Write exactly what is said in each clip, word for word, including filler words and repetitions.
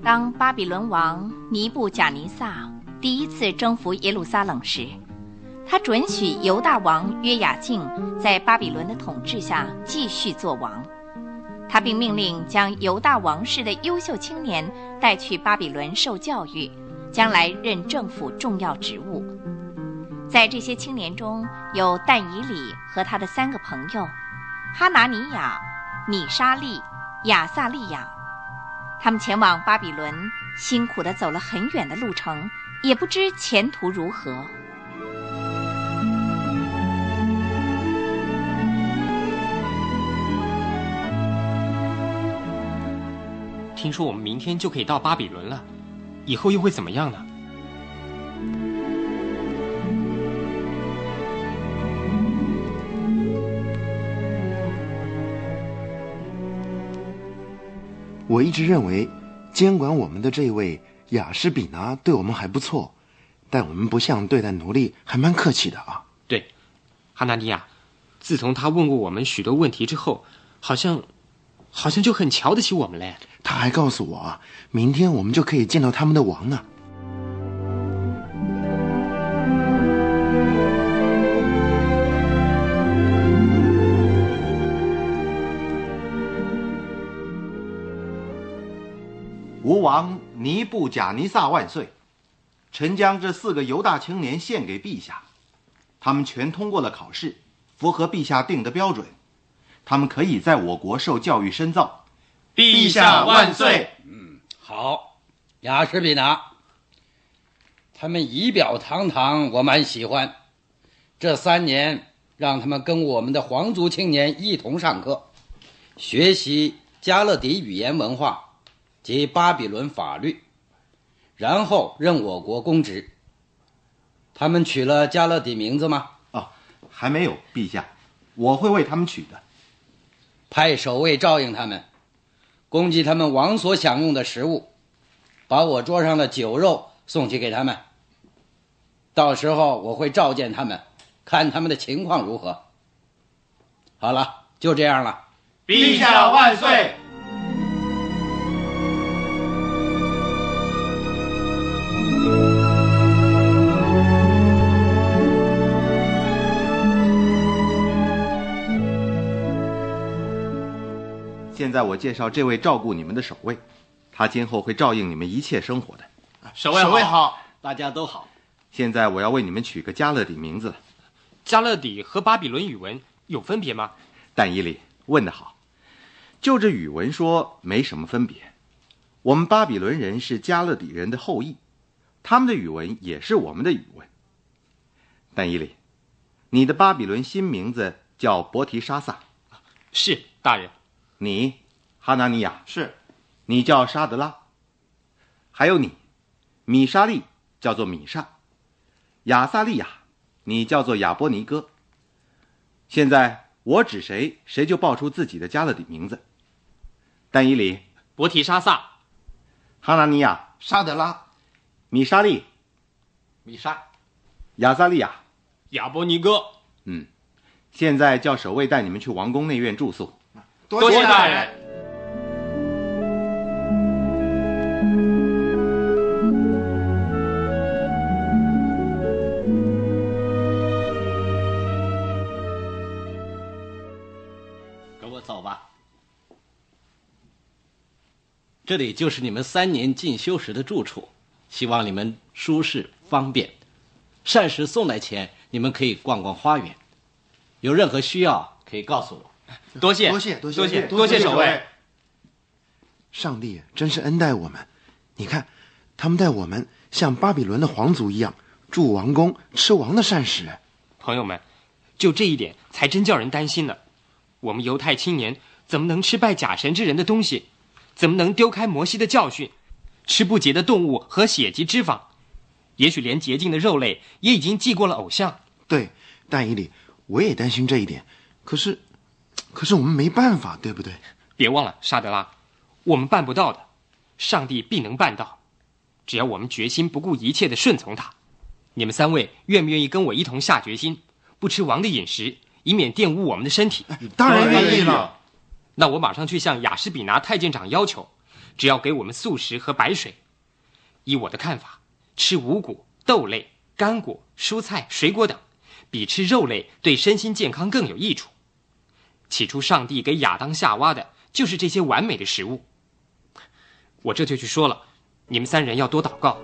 当巴比伦王尼布甲尼撒第一次征服耶路撒冷时，他准许犹大王约雅敬在巴比伦的统治下继续做王。他并命令将犹大王室的优秀青年带去巴比伦受教育，将来任政府重要职务。在这些青年中，有但以理和他的三个朋友哈拿尼亚、米沙利、亚撒利亚。他们前往巴比伦，辛苦地走了很远的路程，也不知前途如何。 听说我们明天就可以到巴比伦了，以后又会怎么样呢？ 我一直认为监管我们的这位雅施比拿对我们还不错，但我们不像对待奴隶，还蛮客气的啊。 对，哈拿尼亚，自从他问过我们许多问题之后，好像好像就很瞧得起我们嘞。 他还告诉我啊，明天我们就可以见到他们的王呢。 吾王尼布甲尼撒万岁！臣将这四个犹大青年献给陛下，他们全通过了考试，符合陛下定的标准，他们可以在我国受教育深造。 陛下万岁！ 嗯，好，雅施比拿，他们仪表堂堂，我蛮喜欢。这三年，让他们跟我们的皇族青年一同上课，学习加勒底语言文化及巴比伦法律，然后任我国公职。他们取了加勒底名字吗？ 哦，还没有，陛下，我会为他们取的。 派守卫照应他们，供给他们王所享用的食物，把我桌上的酒肉送去给他们。到时候我会召见他们，看他们的情况如何。好了，就这样了。 陛下万岁！ 现在我介绍这位照顾你们的守卫，他今后会照应你们一切生活的。 守卫好，守卫好，大家都好。 现在我要为你们取个加勒底名字了。 加勒底和巴比伦语文有分别吗？ 但以理问得好，就这语文说没什么分别。我们巴比伦人是加勒底人的后裔，他们的语文也是我们的语文。但以理，你的巴比伦新名字叫伯提沙撒。 是，大人。 你哈拿尼亚， 是， 你叫沙德拉。还有你米沙利叫做米沙，亚撒利亚你叫做亚波尼哥。现在我指谁，谁就报出自己的加勒底名字。但以理， 伯提沙撒。 哈拿尼亚， 沙德拉。 米沙利， 米沙。 亚撒利亚， 亚波尼哥。 嗯，现在叫守卫带你们去王宫内院住宿。 多谢大人。 跟我走吧。这里就是你们三年进修时的住处，希望你们舒适方便。膳食送来前，你们可以逛逛花园。有任何需要可以告诉我。 多谢多谢多谢多谢多谢守卫。 上帝真是恩待我们，你看，他们带我们像巴比伦的皇族一样住王宫，吃王的膳食。 朋友们，就这一点才真叫人担心呢。我们犹太青年怎么能吃拜假神之人的东西？怎么能丢开摩西的教训，吃不洁的动物和血及脂肪？也许连洁净的肉类也已经祭过了偶像。 对，但以理，我也担心这一点。可是可是我们没办法，对不对？ 别忘了，沙德拉，我们办不到的，上帝必能办到。只要我们决心不顾一切地顺从他。你们三位愿不愿意跟我一同下决心，不吃王的饮食，以免玷污我们的身体？ 当然愿意了。 那我马上去向雅施比拿太监长要求， 只要给我们素食和白水。依我的看法，吃五谷、豆类、干果、蔬菜、水果等，比吃肉类对身心健康更有益处。起初上帝给亚当夏娃的就是这些完美的食物。我这就去说了，你们三人要多祷告。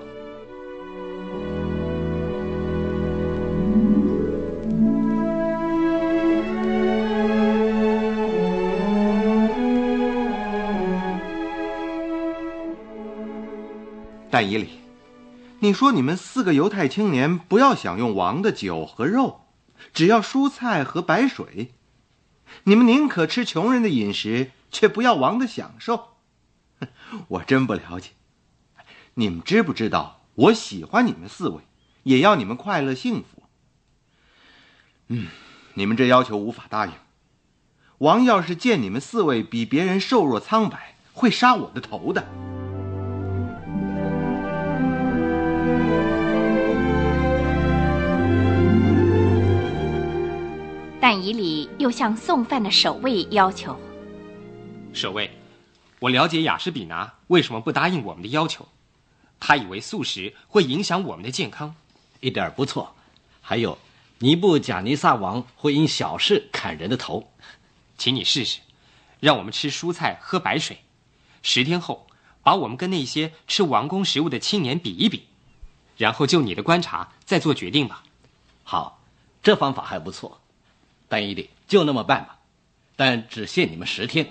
但以理，你说你们四个犹太青年不要享用王的酒和肉，只要蔬菜和白水，你们宁可吃穷人的饮食，却不要王的享受。我真不了解，你们知不知道我喜欢你们四位，也要你们快乐幸福。嗯，你们这要求无法答应。王要是见你们四位比别人瘦弱苍白，会杀我的头的。 但以理又向送饭的守卫要求： 守卫，我了解雅施比拿为什么不答应我们的要求，他以为素食会影响我们的健康。 一点不错。还有，尼布贾尼撒王会因小事砍人的头。 请你试试，让我们吃蔬菜喝白水，十天后把我们跟那些吃王宫食物的青年比一比，然后就你的观察再做决定吧。 好，这方法还不错。但以理，就那么办吧，但只限你们十天。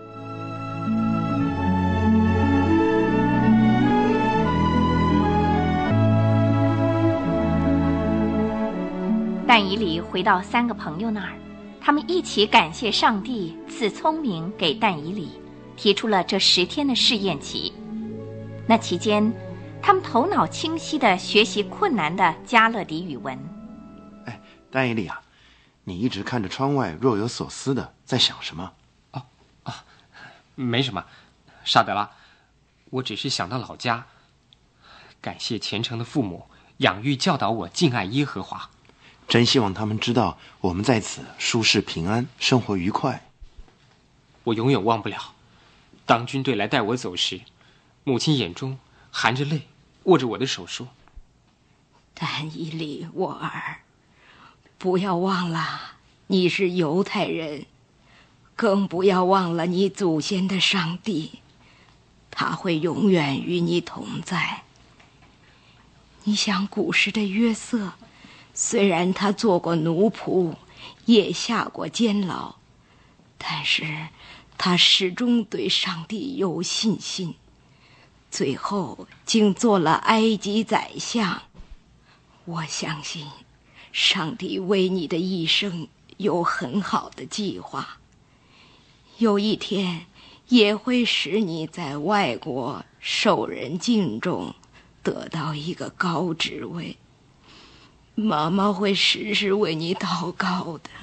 但以理回到三个朋友那儿，他们一起感谢上帝赐聪明给但以理，提出了这十天的试验期。那期间，他们头脑清晰地学习困难的加勒底语文。 哎，但以理啊，你一直看着窗外，若有所思的在想什么？ 哦啊，没什么，沙德拉，我只是想到老家，感谢虔诚的父母养育教导我敬爱耶和华。 真希望他们知道我们在此舒适平安，生活愉快。 我永远忘不了，当军队来带我走时，母亲眼中含着泪，握着我的手说：“ 但以理，我儿，不要忘了你是犹太人，更不要忘了你祖先的上帝，他会永远与你同在。你想古时的约瑟，虽然他做过奴仆，也下过监牢，但是他始终对上帝有信心，最后竟做了埃及宰相。我相信上帝为你的一生有很好的计划，有一天也会使你在外国受人敬重，得到一个高职位。妈妈会时时为你祷告的。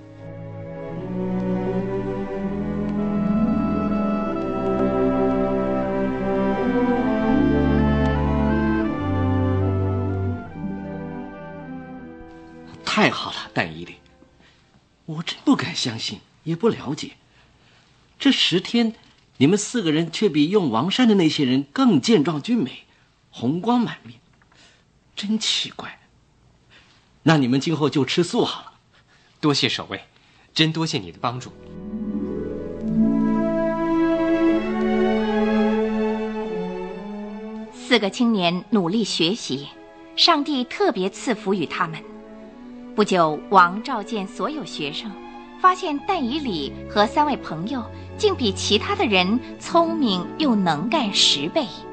太好了，但以理，我真不敢相信，也不了解，这十天你们四个人却比用王膳的那些人更健壮俊美，红光满面，真奇怪。那你们今后就吃素好了。 多谢守卫，真多谢你的帮助。 四个青年努力学习，上帝特别赐福于他们。不久，王召见所有学生，发现但以理和三位朋友竟比其他的人聪明又能干十倍。